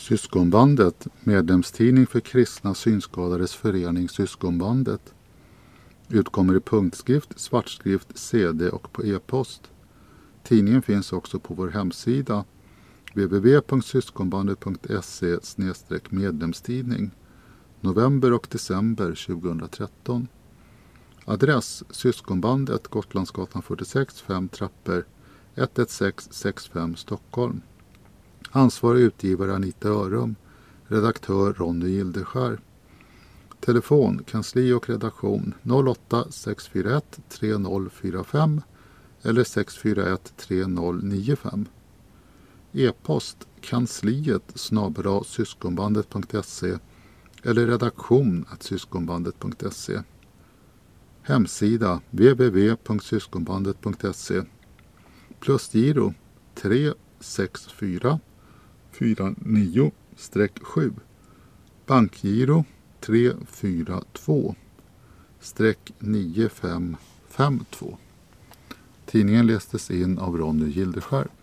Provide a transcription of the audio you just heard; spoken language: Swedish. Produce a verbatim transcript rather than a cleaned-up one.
Syskonbandet, medlemstidning för kristna synskadades förening Syskonbandet. Utkommer i punktskrift, svartskrift, C D och på e-post. Tidningen finns också på vår hemsida w w w punkt syskonbandet punkt se slash medlemstidning november och december tjugohundratretton. Adress Syskonbandet, Gotlandsgatan fyrtiosex, fem trappor, ett ett sex sex fem Stockholm. Ansvarig utgivare Anita Örum, redaktör Ronny Gildeskär. Telefon, kansli och redaktion noll åtta sex fyra ett tre noll fyra fem eller sex fyra ett tre noll nio fem. E-post kansliet snabel-a syskonbandet punkt se eller redaktion at syskonbandet punkt se. Hemsida w w w punkt syskonbandet punkt se. Plusgiro tre sex fyra fyra nio sju. Bankgiro tre fyra två nio fem fem två. Tidningen lästes in av Ronny Gildeskär.